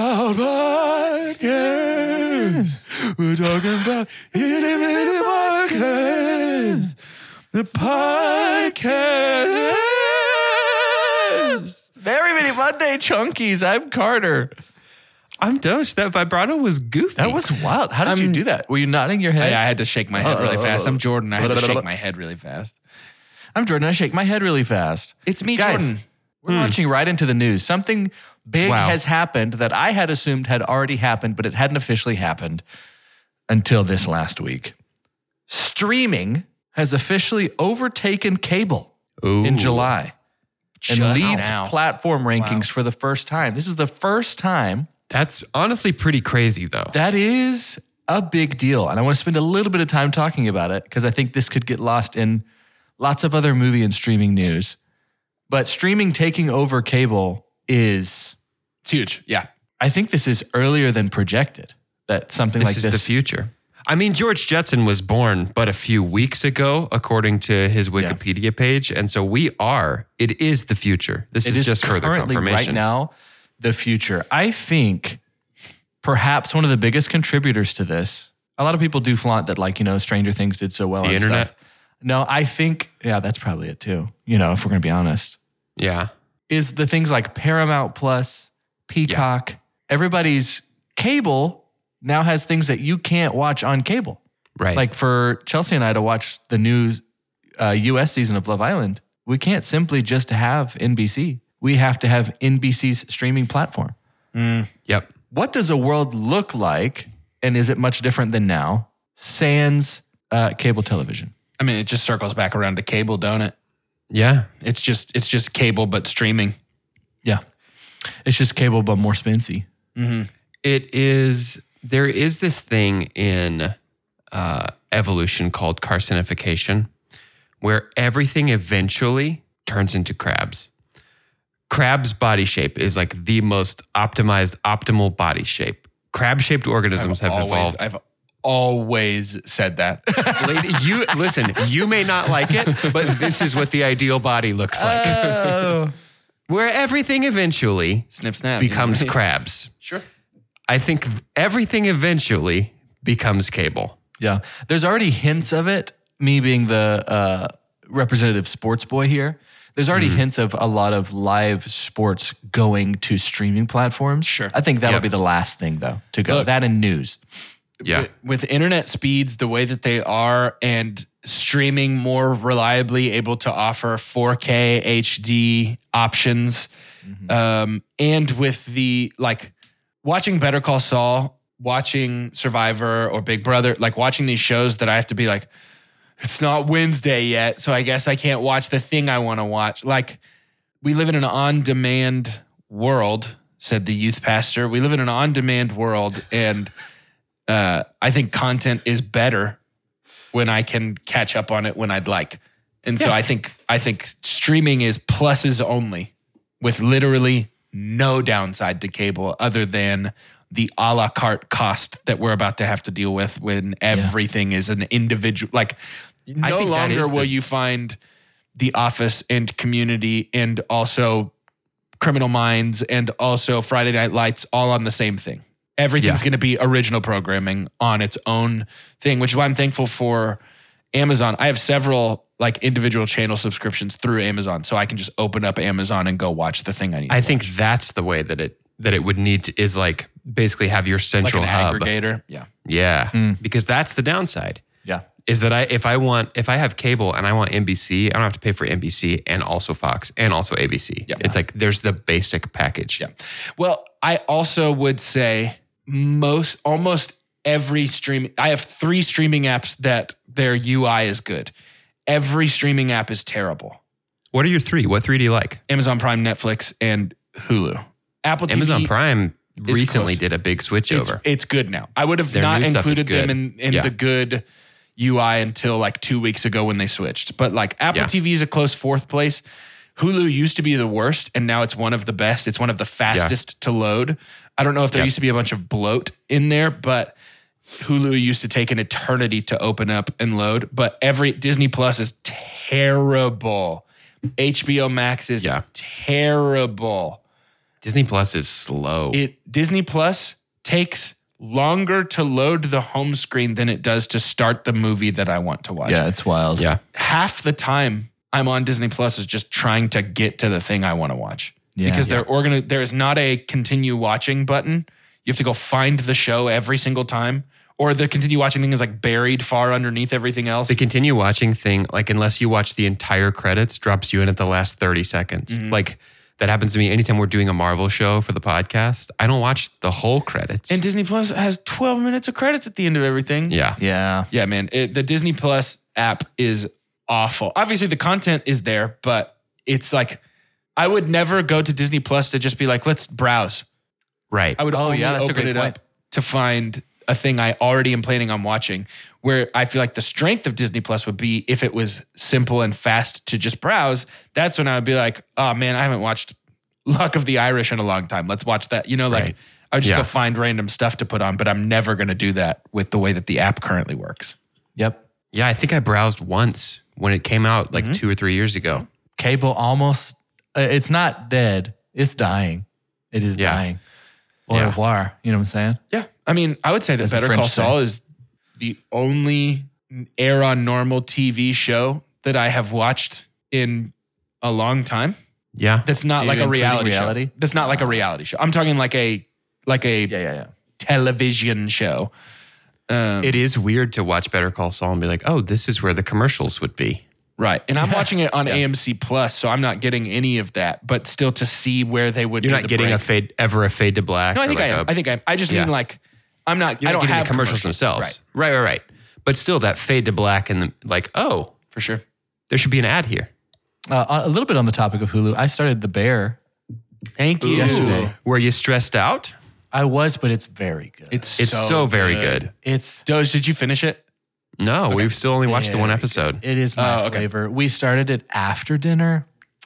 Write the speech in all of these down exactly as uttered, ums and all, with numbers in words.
About podcast. We're talking about itty bitty podcast. The podcast. Very many Monday Chunkies. I'm Carter. I'm Doge. That vibrato was goofy. That was wild. How did I'm, you do that? Were you nodding your head? I, I had to shake my head really fast. I'm Jordan. I had to shake my head really fast. I'm Jordan. I shake my head really fast. It's me, Guys, Jordan. We're hmm. launching right into the news. Something big Wow. has happened that I had assumed had already happened, but it hadn't officially happened until this last week. Streaming has officially overtaken cable Ooh. in July and Just leads now. platform rankings Wow. for the first time. This is the first time. That's honestly pretty crazy, though. That is a big deal. And I want to spend a little bit of time talking about it because I think this could get lost in lots of other movie and streaming news. But streaming taking over cable is, It's huge. Yeah. I think this is earlier than projected, that something This like is this. the future. I mean, George Jetson was born but a few weeks ago, according to his Wikipedia page. And so we are, it is the future. This It is is just further currently confirmation. right now the future. I think perhaps one of the biggest contributors to this, a lot of people do flaunt that, like, you know, Stranger Things did so well The on internet? stuff. No, I think, yeah, that's probably it too, you know, if we're going to be honest. Yeah. Is the things like Paramount Plus, Peacock, everybody's cable now has things that you can't watch on cable. Right. Like for Chelsea and I to watch the new uh, U S season of Love Island, we can't simply just have N B C. We have to have N B C's streaming platform. Yep. What does a world look like, and is it much different than now, sans uh, cable television? I mean, it just circles back around to cable, don't it? Yeah. It's just it's just cable, but streaming. Yeah. It's just cable, but more spency. It is, there is this thing in uh, evolution called carcinification, where everything eventually turns into crabs. Crab's body shape is like the most optimized, optimal body shape. Crab-shaped organisms have always, evolved. I've always said that. Lady, you listen, you may not like it, but this is what the ideal body looks like. Oh. Where everything eventually Snip, snap. becomes you know? crabs. Sure. I think everything eventually becomes cable. Yeah. There's already hints of it, me being the uh, representative sports boy here. There's already hints of a lot of live sports going to streaming platforms. Sure. I think that'll Yep. be the last thing, though, to go. Look. That and news. Yeah. With, with internet speeds the way that they are and streaming more reliably able to offer four K H D options, um, and with the, like, watching Better Call Saul, watching Survivor or Big Brother, like watching these shows that I have to be like, it's not Wednesday yet, so I guess I can't watch the thing I want to watch. Like, we live in an on-demand world, said the youth pastor. We live in an on-demand world, and uh, I think content is better when I can catch up on it when I'd like. And so Yeah. I think I think streaming is pluses only, with literally no downside to cable other than the a la carte cost that we're about to have to deal with when everything is an individual. Like, I no think that longer is will the- you find The Office and Community and also Criminal Minds and also Friday Night Lights all on the same thing. Everything's Yeah. going to be original programming on its own thing, which is why I'm thankful for Amazon. I have several like individual channel subscriptions through Amazon, so I can just open up Amazon and go watch the thing I need. I to think watch. that's the way that it that it would need to is like basically have your like central an hub. aggregator. Yeah. Yeah. Because that's the downside. Yeah. Is that I if I want if I have cable and I want N B C, I don't have to pay for N B C and also Fox and also A B C. Yeah. It's like there's the basic package. Yeah. Well, I also would say most, almost every stream, I have three streaming apps that their U I is good. Every streaming app is terrible. What are your three? What three do you like? Amazon Prime, Netflix, and Hulu. Apple T V. Amazon Prime is recently close. did a big switch It's, over. it's good now. I would have Their not new stuff is included them good. in, in Yeah. the good U I until like two weeks ago when they switched. But like Apple Yeah. T V is a close fourth place. Hulu used to be the worst, and now it's one of the best. It's one of the fastest to load. I don't know if there Yep. used to be a bunch of bloat in there, but Hulu used to take an eternity to open up and load. But every Disney Plus is terrible. H B O Max is Yeah. terrible. Disney Plus is slow. It Disney Plus takes longer to load the home screen than it does to start the movie that I want to watch. Yeah, it's wild. yeah. Half the time I'm on Disney Plus is just trying to get to the thing I want to watch. Yeah. because Yeah. they're organ- there is not a continue watching button. You have to go find the show every single time. Or the continue watching thing is like buried far underneath everything else. The continue watching thing, like unless you watch the entire credits, drops you in at the last thirty seconds. Mm-hmm. Like that happens to me anytime we're doing a Marvel show for the podcast. I don't watch the whole credits. And Disney Plus has twelve minutes of credits at the end of everything. yeah. Yeah. Yeah, man. It, the Disney Plus app is awful. Obviously, the content is there, but it's like, I would never go to Disney Plus to just be like, let's browse. Right. I would Oh, only yeah, that's a open great it point. up to find a thing I already am planning on watching. Where I feel like the strength of Disney Plus would be if it was simple and fast to just browse. That's when I would be like, oh man, I haven't watched Luck of the Irish in a long time. Let's watch that. You know, like Right. I would just Yeah. go find random stuff to put on, but I'm never going to do that with the way that the app currently works. Yep. Yeah, I think I browsed once when it came out Mm-hmm. like two or three years ago. Cable almost, uh, it's not dead. It's dying. It is Yeah. dying. Au Yeah. revoir. You know what I'm saying? Yeah. I mean, I would say that As the Better French Call say. Saul is the only air on normal T V show that I have watched in a long time. Yeah. That's not So like you're a reality, including reality? show. That's not like a reality show. I'm talking like a like a Yeah, yeah, yeah. television show. Um, It is weird to watch Better Call Saul and be like, oh, this is where the commercials would be. right. And I'm watching it on A M C Plus, so I'm not getting any of that, but still to see where they would You're do not the getting a break. fade, ever a fade to black. No, I or think like I am. a- I think I am. I just Yeah. mean like I'm not You're I not don't getting have the commercials, themselves. Right. Right, right, right. But still, that fade to black and the, like, oh, For sure. there should be an ad here. Uh, a little bit on the topic of Hulu. I started The Bear. Thank you. Yesterday. Were you stressed out? I was, but it's very good. It's It's so, very good. it's Doge, did you finish it? No, we've still only watched the one very episode. good. It is my Oh, okay. flavor. We started it after dinner,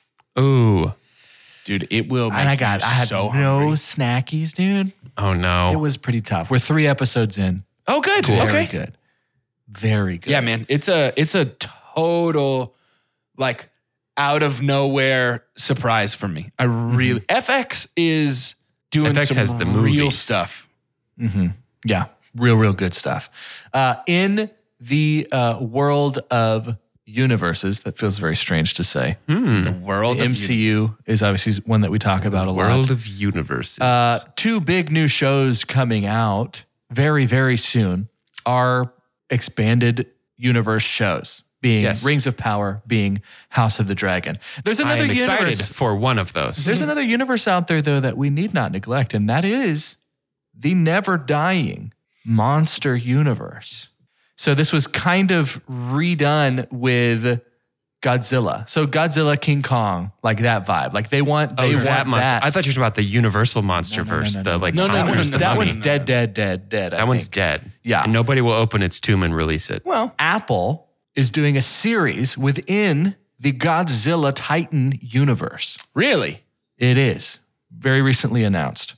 Ooh. Dude, it will make and I got you I had so no hungry. snackies, dude. Oh, no. It was pretty tough. We're three episodes in. Oh, good. Very Okay. good. Very good. Yeah, man. It's a it's a total like out of nowhere surprise for me. I really F X is doing F X some has the real movies. stuff. Yeah, real, real good stuff. Uh, in the uh, world of universes, that feels very strange to say. The world The of M C U is obviously one that we talk about a lot. World of Universes. Uh, two big new shows coming out very, very soon are expanded universe shows, being Yes. Rings of Power, being House of the Dragon. There's I another am excited universe. for one of those. There's another universe out there, though, that we need not neglect, and that is the never dying monster universe. So this was kind of redone with Godzilla. So Godzilla, King Kong, like that vibe. Like they want, Oh, they that want monster. that. I thought you were talking about the Universal Monster verse. no, the no, like no, no, Tom no, Cruise, no, the that mummy. one's dead, dead, dead, dead. I That one's think. dead. Yeah. And nobody will open its tomb and release it. Well, Apple is doing a series within the Godzilla Titan universe. really? It is very recently announced.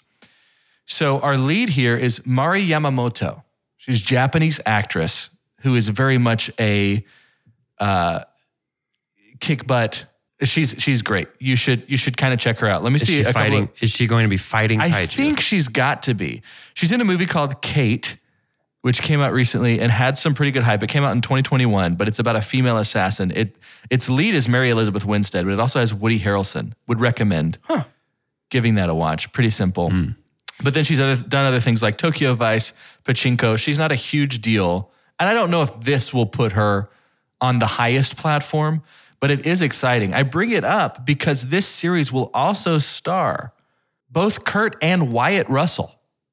So our lead here is Mari Yamamoto. She's a Japanese actress who is very much a uh, kick butt. She's she's great. You should you should kind of check her out. Let me Is see she a couple fighting? of- Is she going to be fighting I kaiju? think she's got to be. She's in a movie called Kate, which came out recently and had some pretty good hype. It came out in twenty twenty-one, but it's about a female assassin. It its lead is Mary Elizabeth Winstead, but it also has Woody Harrelson. Would recommend giving that a watch. Pretty simple. But then she's other, done other things like Tokyo Vice, Pachinko. She's not a huge deal. And I don't know if this will put her on the highest platform, but it is exciting. I bring it up because this series will also star both Kurt and Wyatt Russell,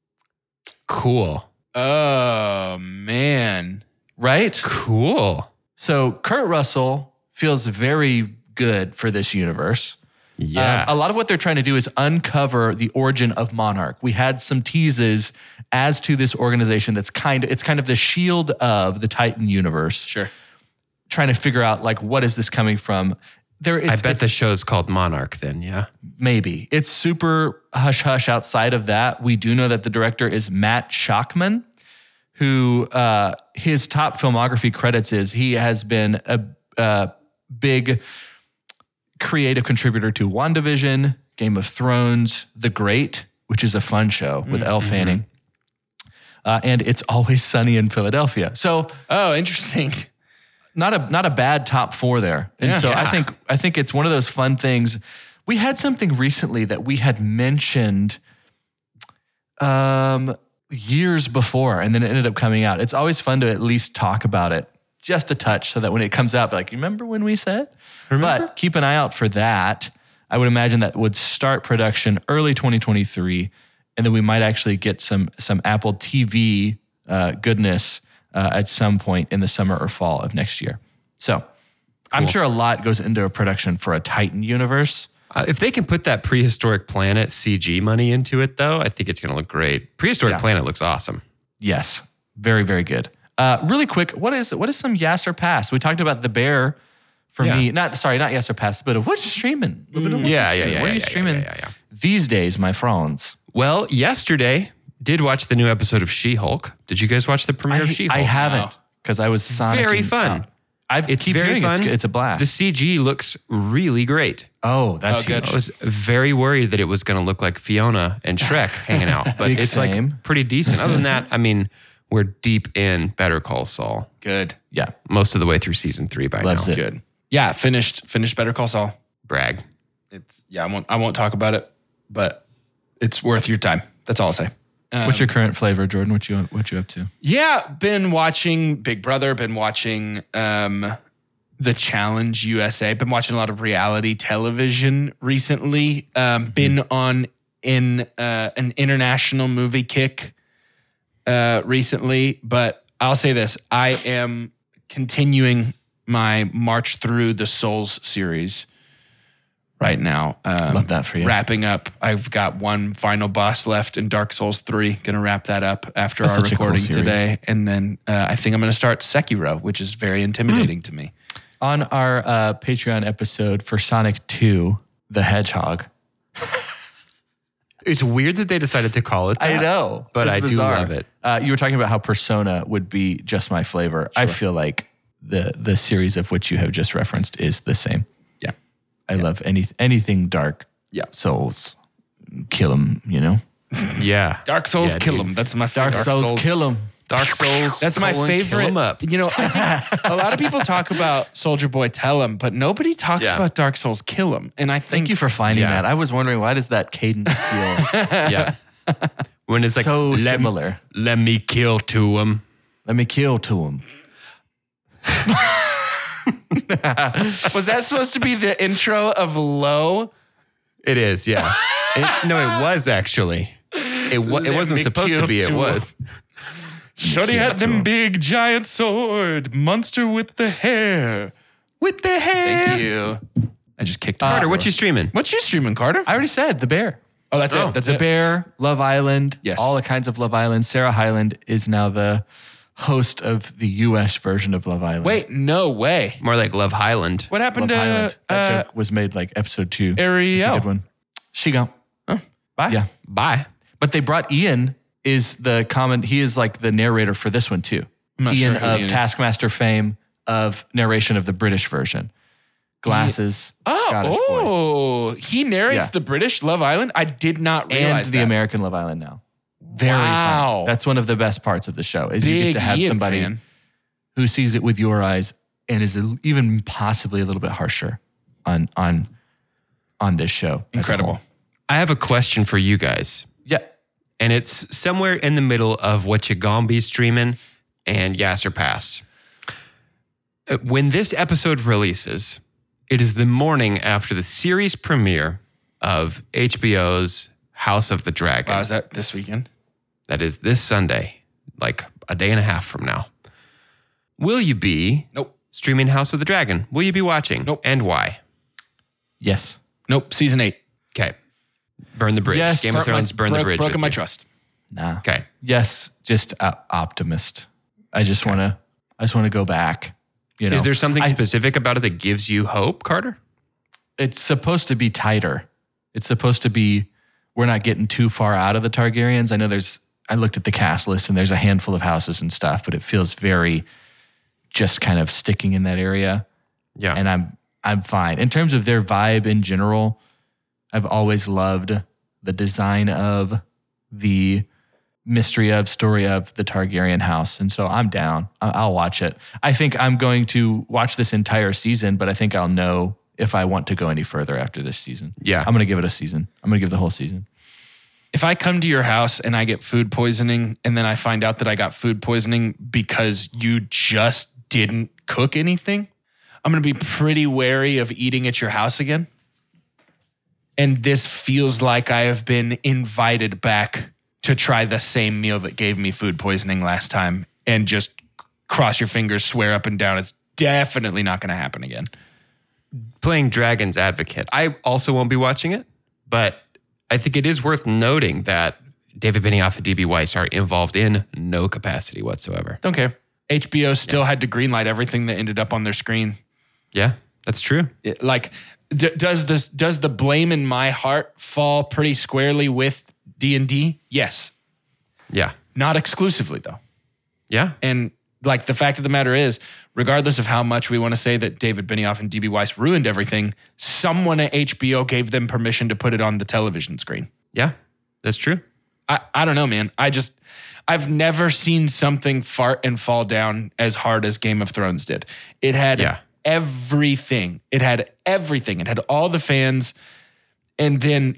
Cool. Oh man. right? Cool. So Kurt Russell feels very good for this universe. Yeah. Um, a lot of what they're trying to do is uncover the origin of Monarch. We had some teases as to this organization that's kind of, it's kind of the shield of the Titan universe. Sure. Trying to figure out like, what is this coming from? There, it's, I bet the it's- show's called Monarch then, yeah. maybe it's super hush hush. Outside of that, we do know that the director is Matt Shockman, who uh, his top filmography credits is he has been a, a big creative contributor to WandaVision, Game of Thrones, The Great, which is a fun show with Elle Fanning. Uh, and It's Always Sunny in Philadelphia. So Oh, interesting. not a not a bad top four there. And Yeah. so I Yeah. think I think it's one of those fun things. We had something recently that we had mentioned um, years before, and then it ended up coming out. It's always fun to at least talk about it just a touch, so that when it comes out, be like, you remember when we said? Remember? But keep an eye out for that. I would imagine that would start production early twenty twenty-three, and then we might actually get some some Apple T V uh, goodness uh, at some point in the summer or fall of next year. So I'm sure a lot goes into a production for a Titan universe. Uh, if they can put that prehistoric planet C G money into it, though, I think it's going to look great. Prehistoric Yeah. planet looks awesome. Yes, very, very good. Uh, really quick, what is what is some Yasser Pass? We talked about The Bear for Yeah. me. Not sorry, not Yasser Pass, but of what's streaming? A little bit of what's Yeah, yeah, streaming. yeah, What are yeah, you yeah, streaming yeah, yeah, yeah. these days, my friends? Well, yesterday, did watch the new episode of She-Hulk. Did you guys watch the premiere of I, She-Hulk? I haven't because I was sonicking Very fun. out. I It's keep very hearing fun. It's, it's a blast. The C G looks really great. oh, that's Oh, good. huge. I was very worried that it was going to look like Fiona and Shrek hanging out, but Big it's same. like pretty decent. Other than that, I mean, we're deep in Better Call Saul, Good. Yeah, most of the way through season three by Loves now. it. Good. Yeah, finished finished Better Call Saul. Brag. It's yeah, I won't I won't talk about it, but it's worth your time. That's all I'll say. Um, What's your current flavor, Jordan? What you what you up to? Yeah, been watching Big Brother, been watching um The Challenge U S A, been watching a lot of reality television recently. Um, been on in uh, an international movie kick uh, recently, but I'll say this: I am continuing my march through the Souls series right now. Um, Love that for you. Wrapping up. I've got one final boss left in Dark Souls three. Going to wrap that up after That's our such a cool recording series. today. And then uh, I think I'm going to start Sekiro, which is very intimidating to me. On our uh, Patreon episode for Sonic two, the Hedgehog. It's weird that they decided to call it that. know, but It's I do bizarre. love it. Uh, you were talking about how Persona would be just my flavor. I feel like the the series of which you have just referenced is the same. Yeah. I love any anything dark. Yeah. Souls, kill them. You know, Yeah. Dark Souls Yeah, kill dude. them. That's my favorite. Dark, Souls, kill them. Dark Souls. That's my colon, favorite. Kill 'em up. You know, I think a lot of people talk about Soldier Boy Tell 'em, but nobody talks Yeah. about Dark Souls Kill 'em. And I think Thank you for finding Yeah. that. I was wondering, why does that cadence feel Yeah. When it's like, so let, similar? let me kill to him. Let me kill to him. was that supposed to be the intro of Low? It is, yeah. It- no, it was actually. It, wa- it Let wasn't me supposed to kill be. It to was. Shorty had them big giant sword, monster with the hair. With the hair. Thank you. I just kicked Carter, off. what you streaming? What you streaming, Carter? I already said The Bear. Oh, that's Oh, it. That's The it. Bear, Love Island, Yes. all the kinds of Love Island. Sarah Hyland is now the host of the U S version of Love Island. Wait, no way. More like Love Highland. What happened Love to Island. That uh, joke was made like episode two. Ariel? It's a good one. She go. Bye. Yeah. Bye. But they brought Ian is the common, he is like the narrator for this one too. I'm not Ian sure who of Ian is. Taskmaster fame of narration of the British version. Glasses, Oh, Scottish boy. oh, he narrates Yeah. the British Love Island. I did not And realize the that. American Love Island now. Very Wow. fun. That's one of the best parts of the show is you get Big to have Ian somebody fan. who sees it with your eyes and is a- even possibly a little bit harsher on on on this show. as a Incredible. whole. I have a question for you guys. Yeah. And it's somewhere in the middle of what you gon' be streaming and Yasser Pass. Uh, When this episode releases, it is the morning after the series premiere of H B O's House of the Dragon. Wow, is that this weekend? That is this Sunday, like a day and a half from now. Will you be Nope. streaming House of the Dragon? Will you be watching? Nope. And why? Yes. Nope. Season eight. Okay. Burn the bridge. Yes. Game of Broke my- Thrones, burn the broke- bridge. Broken with my you. trust. Nah. Okay. Yes, just uh, optimist. I just want to I just want to go back, you know. Is there something I- specific about it that gives you hope, Carter? it's supposed to be tighter. It's supposed to be, we're not getting too far out of the Targaryens. I know there's, I looked at the cast list and there's a handful of houses and stuff, but it feels very just kind of sticking in that area. Yeah. And I'm, I'm fine. In terms of their vibe in general, I've always loved the design of, the mystery of, story of the Targaryen house. And so I'm down. I- I'll watch it. I think I'm going to watch this entire season, but I think I'll know if I want to go any further after this season. Yeah. I'm going to give it a season. I'm going to give the whole season. If I come to your house and I get food poisoning and then I find out that I got food poisoning because you just didn't cook anything, I'm going to be pretty wary of eating at your house again. And this feels like I have been invited back to try the same meal that gave me food poisoning last time, and just cross your fingers, swear up and down it's definitely not going to happen again. Playing Dragon's Advocate. I also won't be watching it, but I think it is worth noting that David Benioff and D B Weiss are involved in no capacity whatsoever. Don't care. H B O still yeah. had to greenlight everything that ended up on their screen. Yeah, that's true. It, like, d- does this does the blame in my heart fall pretty squarely with D and D? Yes. Yeah. Not exclusively, though. Yeah. And like, the fact of the matter is, regardless of how much we want to say that David Benioff and D B Weiss ruined everything, someone at H B O gave them permission to put it on the television screen. Yeah, that's true. I, I don't know, man. I just, I've never seen something fart and fall down as hard as Game of Thrones did. It had yeah. everything. It had everything. It had all the fans, and then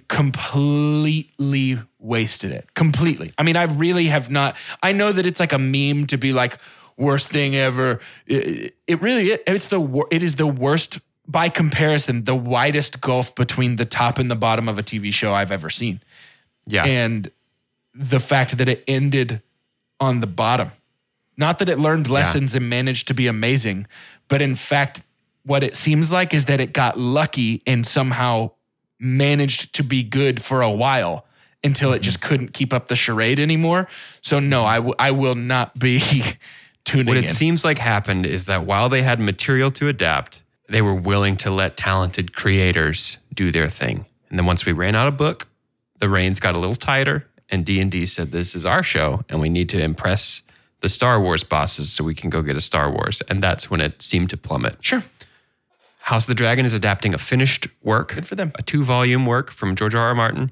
completely wasted it. Completely. I mean, I really have not, I know that it's like a meme to be like, worst thing ever. It, it really is. It's the, it is the worst, by comparison, the widest gulf between the top and the bottom of a T V show I've ever seen. Yeah. And the fact that it ended on the bottom. Not that it learned lessons yeah. and managed to be amazing, but in fact, what it seems like is that it got lucky and somehow managed to be good for a while until mm-hmm. it just couldn't keep up the charade anymore. So no, I, w- I will not be tuning what in. What it seems like happened is that while they had material to adapt, they were willing to let talented creators do their thing. And then once we ran out of book, the reins got a little tighter, and D and D said, this is our show, and we need to impress the Star Wars bosses so we can go get a Star Wars. And that's when it seemed to plummet. Sure. House of the Dragon is adapting a finished work. Good for them. A two-volume work from George R. R. Martin.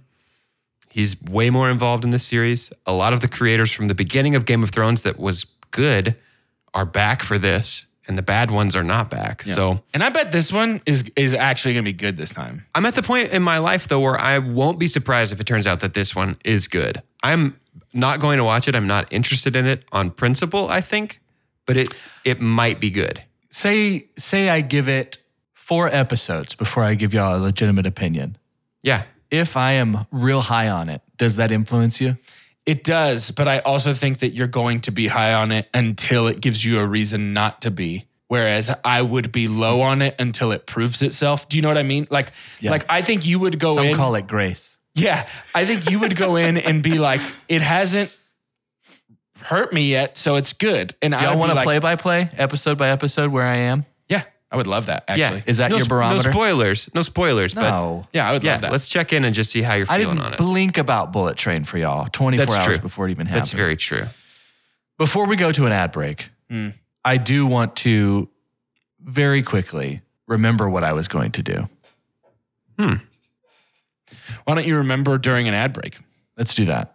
He's way more involved in this series. A lot of the creators from the beginning of Game of Thrones that was good are back for this, and the bad ones are not back. Yeah. So, and I bet this one is is actually going to be good this time. I'm at the point in my life, though, where I won't be surprised if it turns out that this one is good. I'm not going to watch it. I'm not interested in it on principle, I think, but it it might be good. Say say I give it four episodes before I give y'all a legitimate opinion. Yeah. If I am real high on it, does that influence you? It does, but I also think that you're going to be high on it until it gives you a reason not to be. Whereas I would be low on it until it proves itself. Do you know what I mean? Like, yeah. like I think you would go Some in. Some call it grace. Yeah. I think you would go in and be like, it hasn't hurt me yet, so it's good. And Do I y'all want to like, play by play, episode by episode where I am? Yeah. I would love that, actually. Yeah. Is that no, your barometer? No spoilers. No spoilers. No. But yeah, I would yeah, love that. Let's check in and just see how you're I feeling didn't on it. blink about Bullet Train for y'all twenty-four That's hours true. before it even happened. That's very true. Before we go to an ad break, Mm. I do want to very quickly remember what I was going to do. Hmm. Why don't you remember during an ad break? Let's do that.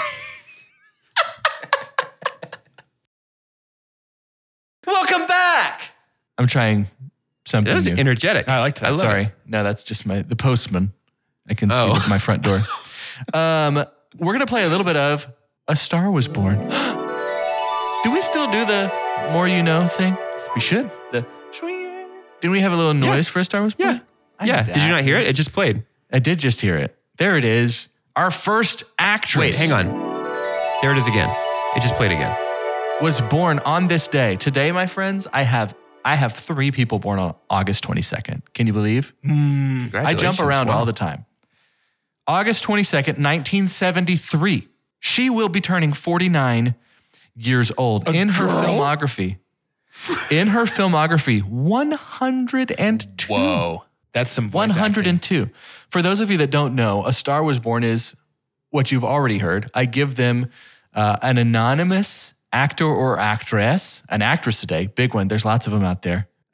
Welcome back. I'm trying something That was new. energetic. I liked that. I love Sorry. it. No, that's just my the postman. I can Oh. see at my front door. um, we're going to play a little bit of A Star Was Born. Do we still do the more you know thing? We should. The Didn't we have a little noise Yeah. for A Star Was Born? Yeah. I Yeah. knew Did you that. not hear it? It just played. I did just hear it. There it is. Our first actress. Wait, hang on. There it is again. It just played again. Was born on this day. Today, my friends, I have I have three people born on August twenty-second. Can you believe? I Congratulations. jump around Wow. all the time. August twenty-second, nineteen seventy-three. She will be turning forty-nine years old. In her girl? filmography, in her filmography, one hundred two. Whoa. That's some voice one hundred acting. two. For those of you that don't know, A Star Was Born is what you've already heard. I give them uh, an anonymous actor or actress, an actress today, big one. There's lots of them out there.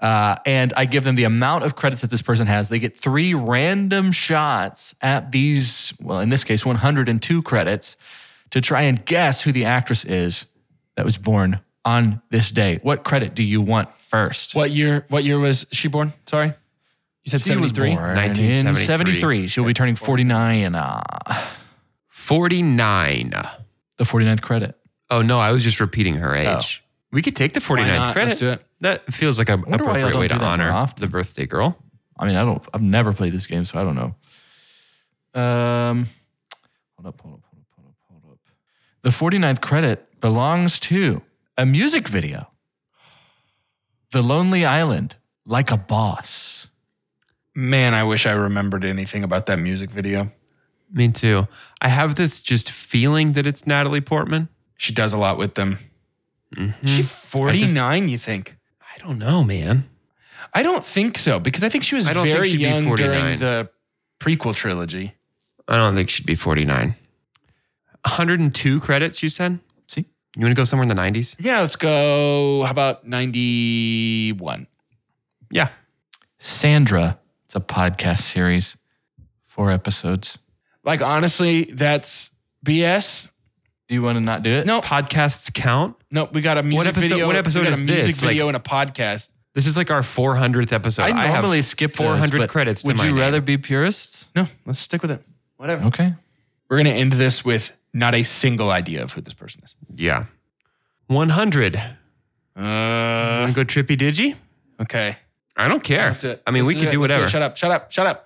Uh, and I give them the amount of credits that this person has. They get three random shots at these, well, in this case, one hundred two credits to try and guess who the actress is that was born on this day. What credit do you want first? What year? What year was she born? Sorry, you said She was seventy-three. born nineteen in seventy-three. seventy-three. She'll be turning forty-nine. Uh, forty-nine. the forty-ninth credit. Oh, no, I was just repeating her age. We could take the forty-ninth not? credit. Let's do it. That feels like an wonder why y'all appropriate don't way do to that more honor often. the birthday girl. I mean, I don't, I've never played this game, so I don't know. Um, hold up, hold up, hold up, hold up, hold up. The forty-ninth credit belongs to a music video. The Lonely Island, Like a Boss. Man, I wish I remembered anything about that music video. Me too. I have this just feeling that it's Natalie Portman. She does a lot with them. Mm-hmm. She forty-nine, you think? I don't know, man. I don't think so, because I think she was I don't think very she'd be young forty-nine. during the prequel trilogy. I don't think she'd be forty-nine. one hundred two credits, you said? See? You want to go somewhere in the nineties? Yeah, let's go. How about ninety-one? Yeah. Sandra. It's a podcast series. Four episodes. Like, honestly, that's B S. Do you want to not do it? No, Podcasts count? no, we got a music episode- video. what episode we got is a music this? video Like- and a podcast. This is like our four hundredth episode. I normally have skip four hundred those, but credits to Would my you name. rather be purists? No, let's stick with it. Whatever. Okay. We're going to end this with not a single idea of who this person is. Yeah. one hundred. Uh, Want to go trippy digi? okay. I don't care. Let's do it. I mean, Let's we do could it. do Let's it. whatever. Shut up, shut up, shut up.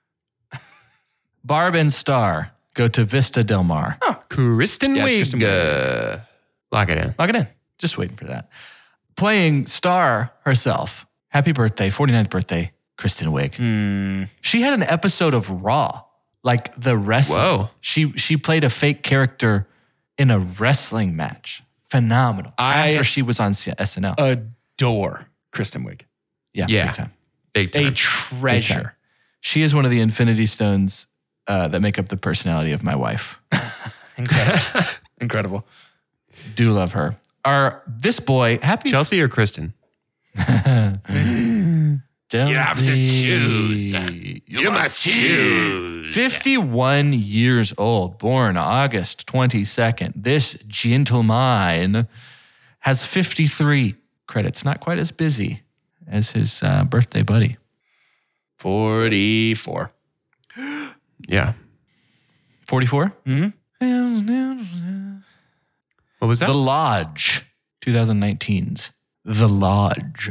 Barb and Star go to Vista Del Mar. Kristen Yeah, it's Wiig. Kristen Uh, lock it in. Lock it in. Just waiting for that. Playing Star herself. Happy birthday, forty-ninth birthday, Kristen Wiig. Hmm. She had an episode of Raw, like the wrestling. Whoa. She she played a fake character in a wrestling match. Phenomenal. I- After she was on C- S N L. Adore Kristen Wiig. yeah, Yeah. big time. Big A time. Big time. treasure. She is one of the Infinity Stones uh, that make up the personality of my wife. Incredible. Incredible. Do love her. Our this boy, happy Chelsea or Kristen? Chelsea. You have to choose. You, You must choose. fifty-one years old, born August twenty-second. This gentleman has fifty-three credits. Not quite as busy as his uh, birthday buddy. forty-four. Yeah. forty-four? Mm-hmm. What was that? The Lodge, twenty nineteen's The Lodge.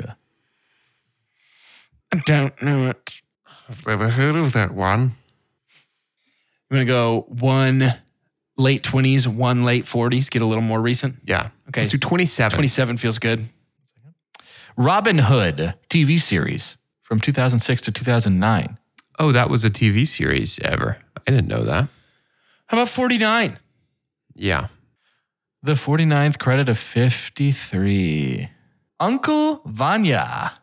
I don't know it. I've never heard of that one. I'm going to go one late twenties, one late forties, get a little more recent. Yeah. Okay. Let's do twenty-seven. twenty-seven feels good. Robin Hood T V series from two thousand six to two thousand nine. Oh, that was a T V series ever. I didn't know that. How about forty-nine? Yeah. The forty-ninth credit of fifty-three. Uncle Vanya.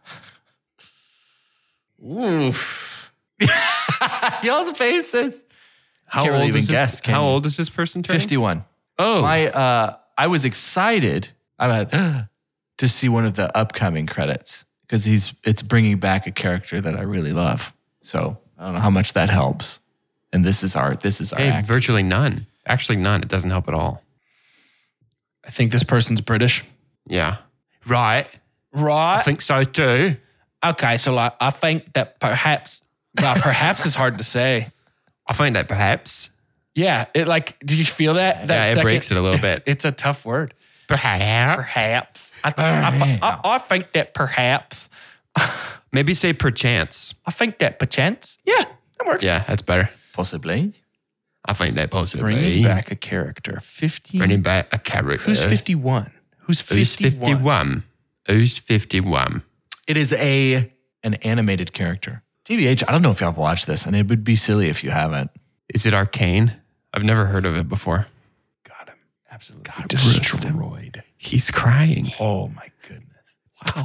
Oof. Y'all's faces. How Can't really old even is this? guess, can how you? old is this person turning? fifty-one. Oh, My, uh, I was excited about to see one of the upcoming credits because he's it's bringing back a character that I really love. So I don't know how much that helps. And this is our this is our hey, act. virtually none. Actually, none. It doesn't help at all. I think this person's British. Yeah. Right. I Right. think so too. Okay, so like I think that perhaps, well, perhaps is hard to say. I find that perhaps. Yeah, it like, did you feel that? that Yeah, it second? breaks it a little It's- bit. It's, a tough word. Perhaps. Perhaps. I, th- I, I, I think that perhaps. Maybe say perchance. I think that perchance. Yeah, that works. Yeah, that's better. Possibly. I think that possibly. Bringing back a character. fifty. Bringing back a character. Who's fifty-one? Who's Who's fifty-one? fifty-one? Who's fifty-one? It is a an animated character. T B H, I don't know if y'all have watched this, and it would be silly if you haven't. Is it Arcane? I've never heard of it before. Got him. Absolutely destroyed. He's crying. Oh my goodness. Wow.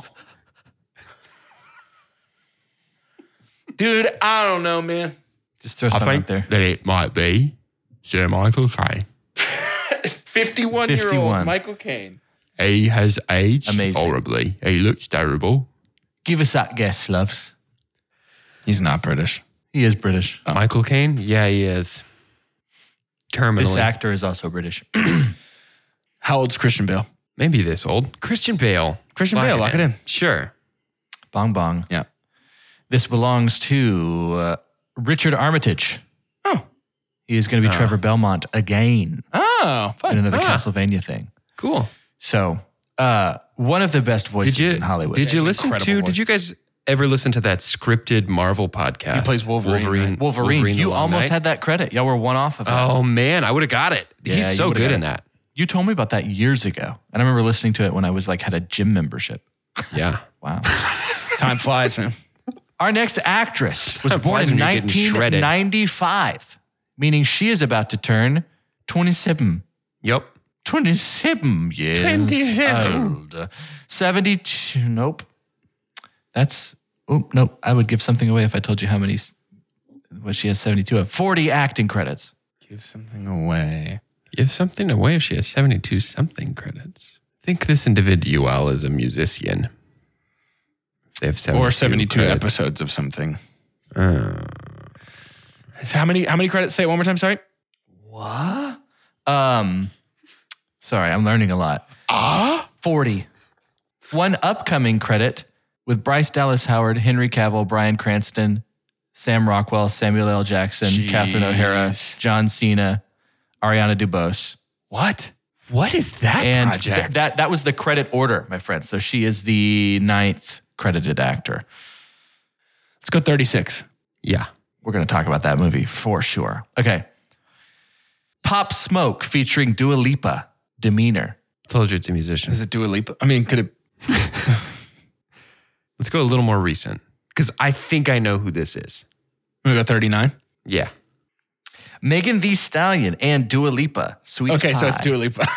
Dude, I don't know, man. Just throw I something think out there. that it might be Sir Michael Caine. fifty-one year old fifty-one. Michael Caine. He has aged Amazing. horribly. He looks terrible. Give us that guess, loves. He's not British. He is British. Oh. Michael Caine? Yeah, he is. Terminally. This actor is also British. How old's Christian Bale? Maybe this old. Christian Bale. Christian Bale, lock it in. Sure. Bong bong. Yeah. This belongs to uh, Richard Armitage. Oh. He is going to be Oh. Trevor Belmont again Oh, in fun. another Ah. Castlevania thing. Cool. So, uh, one of the best voices Did you in Hollywood. Did you That's listen an to? incredible Did you guys ever listen to that scripted Marvel podcast? He plays Wolverine, right? Wolverine. the You Long almost Night? had that credit. Y'all were one off of it. Oh man, I would have got it. Yeah, He's you so would've good got in it. that. You told me about that years ago. And I remember listening to it when I was like, had a gym membership. Yeah. Wow. Time flies, man. Our next actress was Time born flies in when you're getting shredded. nineteen ninety-five, meaning she is about to turn twenty-seven. Yep. twenty-seven years twenty-seven. old. seventy-two. Nope. That's, oh, nope. I would give something away if I told you how many, s- what she has seventy-two of. forty acting credits. Give something away. Give something away if she has seventy-two something credits. I think this individual is a musician. They have seventy-two Or seventy-two credits. episodes of something. Uh, How many How many credits? Say it one more time, sorry. What? Um, sorry, I'm learning a lot. Ah? forty. One upcoming credit with Bryce Dallas Howard, Henry Cavill, Bryan Cranston, Sam Rockwell, Samuel L. Jackson, Jeez. Catherine O'Hara, John Cena, Ariana DeBose. What? what is that And project? th- that that was the credit order, my friends. So she is the ninth credited actor. Let's go thirty-six. yeah. We're going to talk about that movie for sure. Okay. Pop Smoke featuring Dua Lipa, Demeanor. Told you it's a musician. Is it Dua Lipa? I mean, could it? Let's go a little more recent because I think I know who this is. We go thirty-nine. Yeah. Megan Thee Stallion and Dua Lipa, Sweet Okay, Pie. so it's Dua Lipa.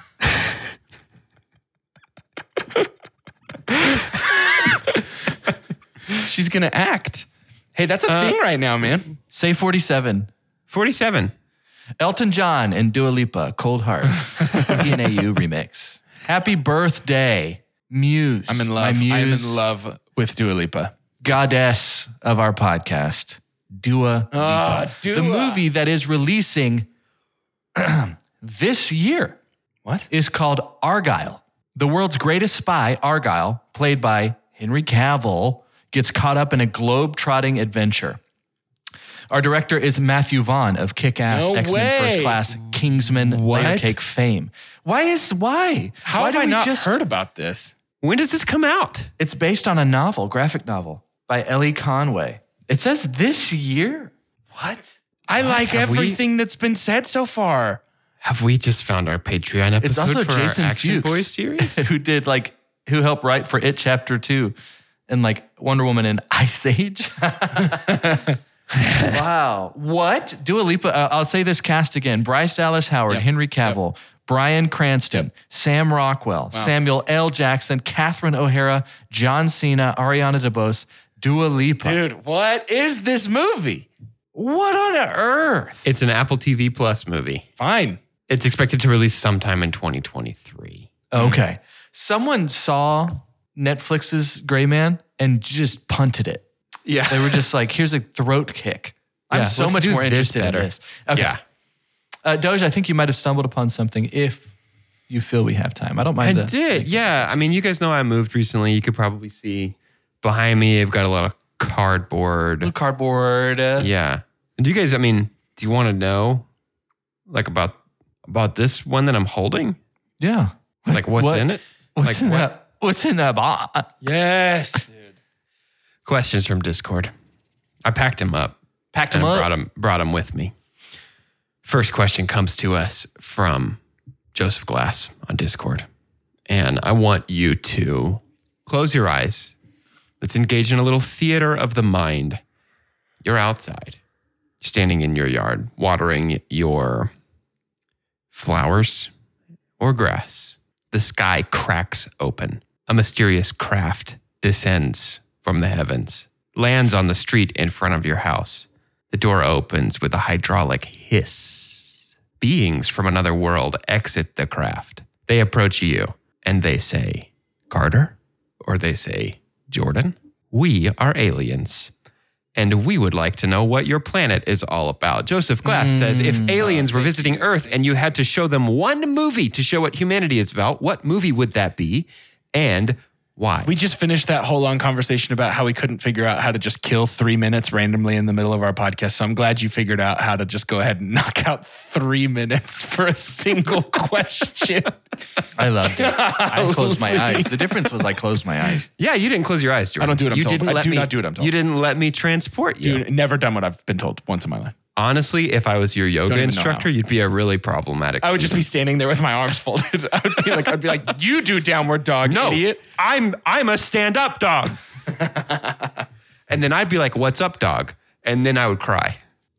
She's gonna act. Hey, that's a Uh, thing right now, man. Say forty-seven. forty-seven. Elton John and Dua Lipa, Cold Heart, D N A U remix. Happy birthday, Muse. I'm in My love. I'm in muse, love with Dua Lipa. goddess of our podcast, Dua Lipa. Ah, Dua. The movie that is releasing this year What? is called Argyle. The world's greatest spy, Argyle, played by Henry Cavill, gets caught up in a globe-trotting adventure. Our director is Matthew Vaughn of Kick-Ass, No X-Men way. First Class, Kingsman, What? Layer Cake fame. Why is, why? How why have do I we not just- heard about this? When does this come out? It's based on a novel, graphic novel, by Ellie Conway. It says this year. What? I like Have we- everything that's been said so far. Have we just found our Patreon episode It's also for Jason our Action Fuchs, Boys series? who did like, who helped write for It Chapter two and like Wonder Woman and Ice Age. Wow. What? Dua Lipa, uh, I'll say this cast again. Bryce Dallas Howard, Yep. Henry Cavill, Bryan Cranston, Sam Rockwell, Samuel L. Jackson, Catherine O'Hara, John Cena, Ariana DeBose, Dua Lipa. Dude, what is this movie? What on earth? It's an Apple T V Plus movie. Fine. It's expected to release sometime in twenty twenty-three. Okay. Someone saw Netflix's Gray Man and just punted it. Yeah. They were just like, here's a throat kick. I'm Yeah, so let's much do more this interested better. in this. Okay. Yeah. Uh, Doge, I think you might have stumbled upon something if you feel we have time. I don't I mind. the- did. Yeah. I mean, you guys know I moved recently. You could probably see behind me, I've got a lot of cardboard. Little cardboard. Uh, Yeah. And do you guys, I mean, do you want to know like about about this one that I'm holding? yeah. Like what's what- in it? What's Like in what? that? What's in that box? Yes. Dude. Questions from Discord. I packed him up. Packed and them up. brought him brought him with me. First question comes to us from Joseph Glass on Discord. And I want you to close your eyes. Let's engage in a little theater of the mind. You're outside, standing in your yard, watering your flowers or grass. The sky cracks open. A mysterious craft descends from the heavens, lands on the street in front of your house. The door opens with a hydraulic hiss. Beings from another world exit the craft. They approach you and they say, Carter? Or they say, Jordan? We are aliens. And we would like to know what your planet is all about. Joseph Glass mm, says, if aliens were visiting Earth and you had to show them one movie to show what humanity is about, what movie would that be and why? We just finished that whole long conversation about how we couldn't figure out how to just kill three minutes randomly in the middle of our podcast. So I'm glad you figured out how to just go ahead and knock out three minutes for a single question. I loved it. I closed my eyes. The difference was I closed my eyes. Yeah, you didn't close your eyes, Jordan. I don't do what I'm you told. Didn't I let do me, not do what I'm told. You didn't let me transport you. Dude, never done what I've been told once in my life. Honestly, if I was your yoga instructor, you'd be a really problematic I would student. just be standing there with my arms folded. I would be like, I'd be like, you do downward dog, no, idiot. I'm I'm a stand-up dog. And then I'd be like, what's up, dog? And then I would cry.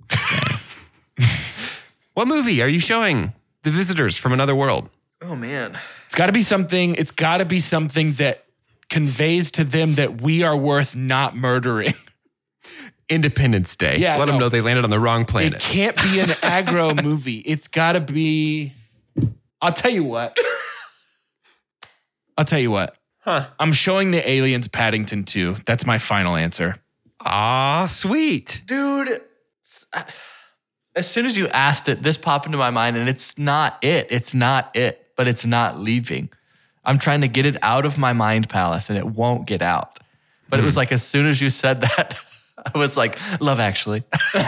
What movie are you showing the visitors from another world? Oh, man. It's got to be something, it's got to be something that conveys to them that we are worth not murdering. Independence Day. Yeah, Let no. them know they landed on the wrong It planet. can't be an aggro movie. It's got to be, I'll tell you what. I'll tell you what. Huh. I'm showing the aliens Paddington two. That's my final answer. Ah, sweet. Dude, as soon as you asked it, this popped into my mind, and it's not it. It's not it, but it's not leaving. I'm trying to get it out of my mind palace, and it won't get out. But mm. it was like as soon as you said that, I was like, Love Actually.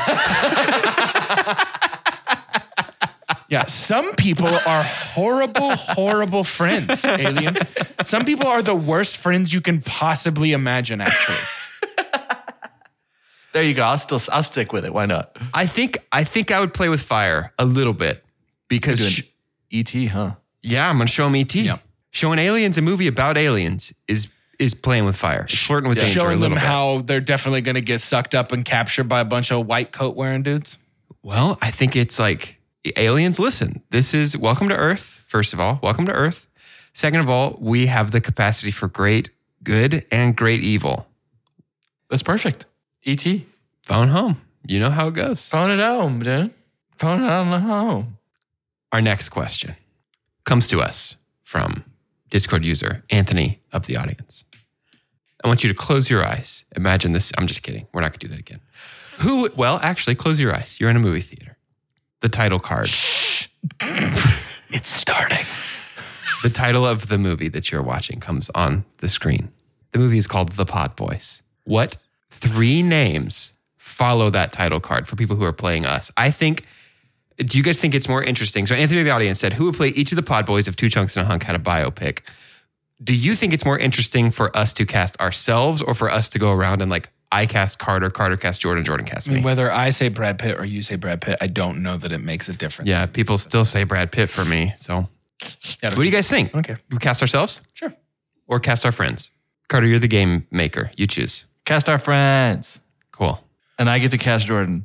Yeah, some people are horrible, horrible friends, aliens. Some people are the worst friends you can possibly imagine, actually. There you go. I'll still I'll stick with it. Why not? I think I think I would play with fire a little bit because sh- E T, huh? Yeah, I'm gonna show them E T. Yeah. Showing aliens a movie about aliens is is playing with fire. It's flirting with yeah. danger a Showing little them bit. how they're definitely going to get sucked up and captured by a bunch of white coat wearing dudes. Well, I think it's like aliens. Listen, this is welcome to Earth. First of all, welcome to Earth. Second of all, we have the capacity for great good and great evil. That's perfect. E T. Phone home. You know how it goes. Phone it home, dude. Phone it on the home. Our next question comes to us from Discord user Anthony of the audience. I want you to close your eyes. Imagine this. I'm just kidding. We're not going to do that again. Who? Well, actually, close your eyes. You're in a movie theater. The title card. Shh. It's starting. The title of the movie that you're watching comes on the screen. The movie is called The Pod Boys. What three names follow that title card for people who are playing us? I think, do you guys think it's more interesting? So Anthony of the audience said, who would play each of the Pod Boys if Two Chunks and a Hunk had a biopic? Do you think it's more interesting for us to cast ourselves or for us to go around and like, I cast Carter, Carter cast Jordan, Jordan cast me? Whether I say Brad Pitt or you say Brad Pitt, I don't know that it makes a difference. Yeah, people still say Brad Pitt for me. So Yeah, what do you guys think? Okay. We cast ourselves? Sure. Or cast our friends? Carter, you're the game maker. You choose. Cast our friends. Cool. And I get to cast Jordan.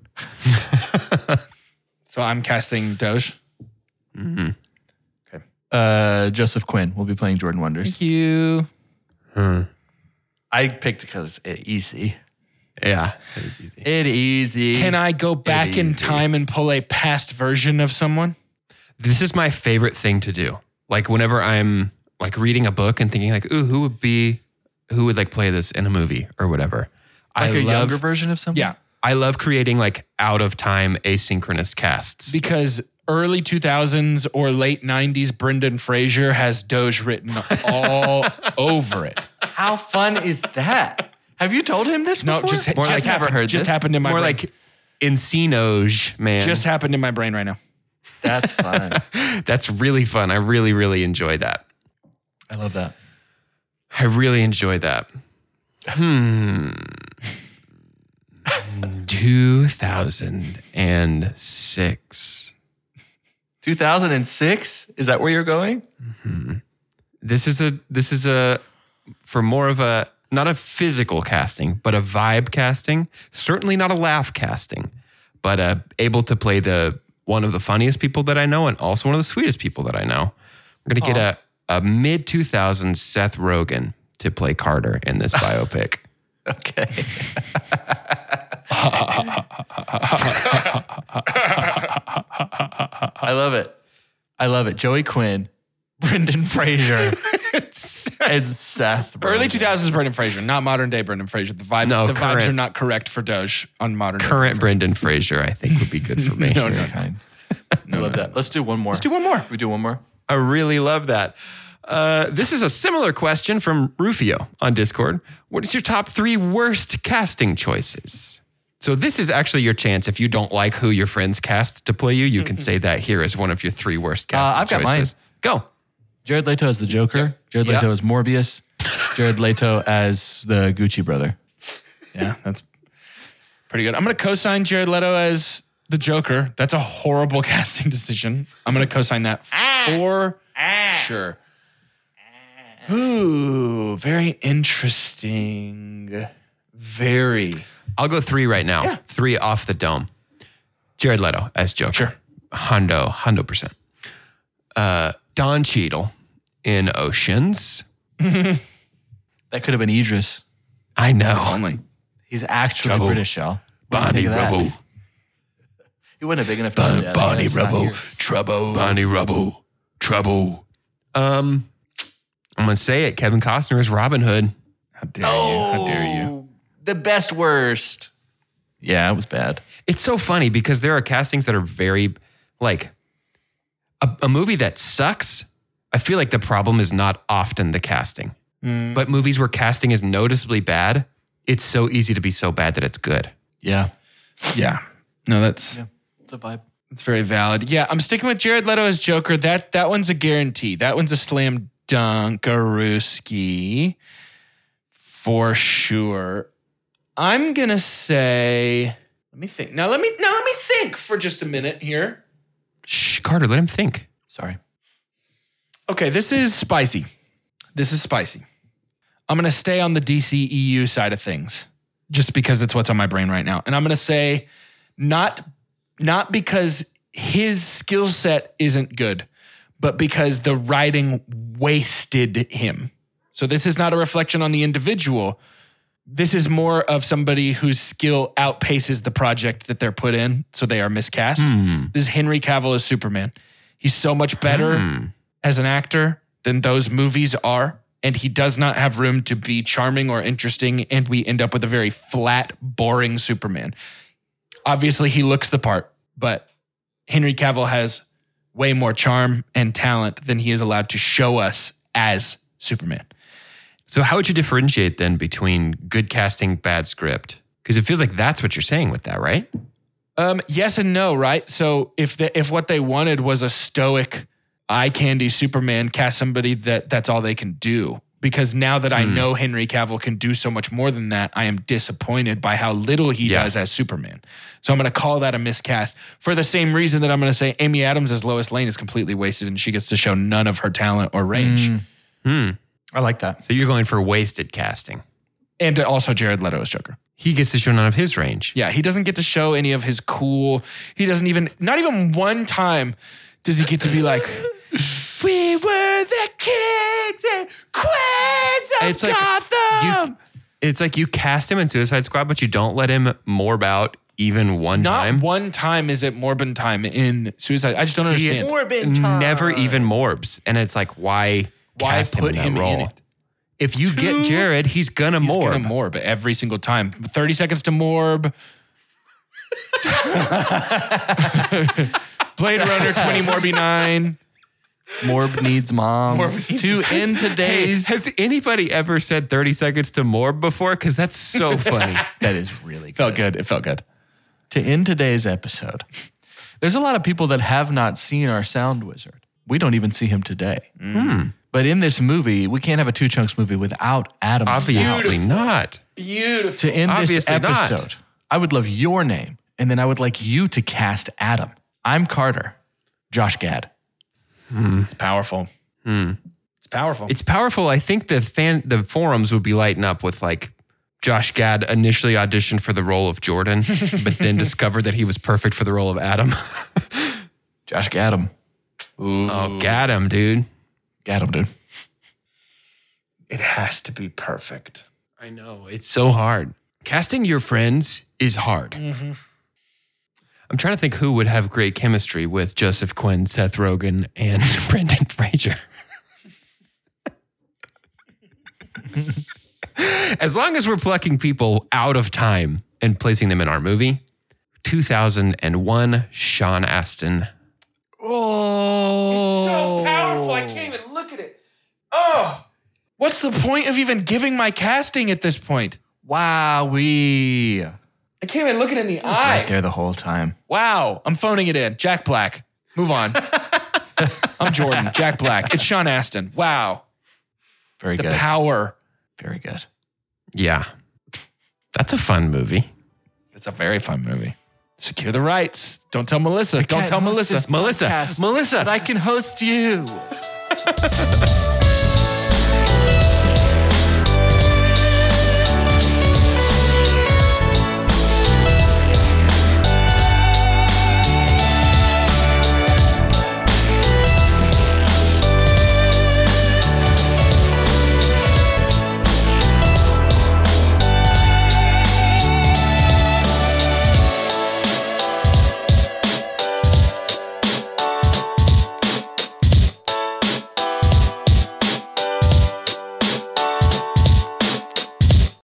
So I'm casting Doge. Mm-hmm. Okay. Uh, Joseph Quinn will be playing Jordan Wonders. Thank you. Hmm. I picked it because it's easy. Yeah, it is easy. It easy. Can I go back in easy. time and pull a past version of someone? This is my favorite thing to do. Like whenever I'm like reading a book and thinking like, ooh, who would be, who would like play this in a movie or whatever. Like I a love, younger version of something? Yeah. I love creating like out of time asynchronous casts. Because early two thousands or late nineties Brendan Fraser has Doge written all over it. How fun is that? Have you told him this No, before? just, More just like- happened. never heard just this. happened in my More brain. like Encinoge, man. just happened in my brain right now. That's fun. That's really fun. I really, really enjoy that. I love that. I really enjoy that. Hmm. two thousand six. two thousand six? Is that where you're going? Mm-hmm. This is a this is a for more of a not a physical casting, but a vibe casting. Certainly not a laugh casting, but uh, able to play the one of the funniest people that I know and also one of the sweetest people that I know. We're gonna get a, a mid two thousands Seth Rogen to play Carter in this biopic. Okay. I love it. I love it. Joey Quinn Brendan Fraser. It's Seth. Early Rogen. two thousands Brendan Fraser, not modern day Brendan Fraser. The vibes, No, the vibes current- are not correct for Doge on modern day. Current Brendan Fraser, I think, would be good for me. No, no, Kind. I love that. Let's do one more. Let's do one more. We do one more. I really love that. Uh, this is a similar question from Rufio on Discord. What is your top three worst casting choices? So this is actually your chance. If you don't like who your friends cast to play you, you can say that here as one of your three worst casting Uh, I've got choices. mine. Go. Jared Leto as the Joker. Jared Yeah. Leto as Morbius. Jared Leto as the Gucci brother. Yeah, that's pretty good. I'm going to co-sign Jared Leto as the Joker. That's a horrible casting decision. I'm going to co-sign that for sure. Ooh, very interesting. Very. I'll go three right now. Yeah. Three off the dome. Jared Leto as Joker. Sure. Hundo, hundo percent. Uh, Don Cheadle in Oceans. That could have been Idris. I know. Only. He's actually Trouble. British, y'all. What do you Bonnie think of that? Rubble. He wasn't a big enough. Bon, yeah, Bonnie that's not Rubble. here. Trouble. Bonnie Rubble. Trouble. Um, I'm going to say it. Kevin Costner is Robin Hood. How dare you? How dare you? Oh, the best worst. Yeah, it was bad. It's so funny because there are castings that are very, like, a, a movie that sucks. I feel like the problem is not often the casting. Mm. But movies where casting is noticeably bad, it's so easy to be so bad that it's good. Yeah. Yeah. No, that's Yeah. It's a vibe. that's very valid. Yeah, I'm sticking with Jared Leto as Joker. That that one's a guarantee. That one's a slam dunkarooski for sure. I'm gonna say. Let me think. Now let me now let me think for just a minute here. Shh, Carter, let him think. Sorry. Okay, this is spicy. This is spicy. I'm going to stay on the D C E U side of things just because it's what's on my brain right now. And I'm going to say not, not because his skill set isn't good, but because the writing wasted him. So this is not a reflection on the individual. This is more of somebody whose skill outpaces the project that they're put in, so they are miscast. This is Henry Cavill as Superman. He's so much better as an actor than those movies are, and he does not have room to be charming or interesting, and we end up with a very flat, boring Superman. Obviously, he looks the part, but Henry Cavill has way more charm and talent than he is allowed to show us as Superman. So how would you differentiate then between good casting, bad script? Because it feels like that's what you're saying with that, right? Um, yes and no, right? So if the, if what they wanted was a stoic, eye candy Superman, cast somebody that that's all they can do. Because now that I know Henry Cavill can do so much more than that, I am disappointed by how little he Yeah. does as Superman. So I'm going to call that a miscast for the same reason that I'm going to say Amy Adams as Lois Lane is completely wasted and she gets to show none of her talent or range. Hmm. I like that. So you're going for wasted casting. And also Jared Leto as Joker. He gets to show none of his range. Yeah, he doesn't get to show any of his cool. He doesn't even, not even one time does he get to be like, we were the kids and queens of It's like Gotham. you, it's like you cast him in Suicide Squad, but you don't let him morb out even one Not time. one time is it Morbin time in Suicide. I just don't He understand. never even morbs. And it's like, why, Why cast put him in him that role? in it? If you get Jared, he's gonna He's morb. gonna morb every single time. thirty seconds to morb. Blade Runner twenty Morby nine. Morb needs moms. Morb needs to moms. end Hey, today's. has anybody ever said thirty seconds to morb before? Because that's so funny. That is really good. Felt good. It felt good. To end today's episode, there's a lot of people that have not seen our sound wizard. We don't even see him today. But in this movie, we can't have a Two Chunks movie without Adam Obviously Stout. not. Beautiful. To end this Obviously not. episode, I would love your name, and then I would like you to cast Adam. I'm Carter. Josh Gad. It's powerful. It's powerful. It's powerful. I think the fan, the forums would be lighting up with like Josh Gad initially auditioned for the role of Jordan, but then discovered that he was perfect for the role of Adam. Josh Gadam. Oh, got him, dude. Gadam, dude. it has to be perfect. I know. It's so hard. Casting your friends is hard. I'm trying to think who would have great chemistry with Joseph Quinn, Seth Rogen, and Brendan Fraser. as long as we're plucking people out of time and placing them in our movie, two thousand one, Sean Astin. Oh. It's so powerful. I can't even look at it. Oh. What's the point of even giving my casting at this point? Wowee. I can't even look it in the It was eye. right there the whole time. Wow. I'm phoning it in. Jack Black. Move on. I'm Jordan. Jack Black. It's Sean Astin. Wow. Very The good. power. Very good. Yeah. That's a fun movie. It's a very fun movie. Secure the rights. Don't tell Melissa. Don't can't tell host Melissa. this Melissa, podcast, Melissa. But I can host you.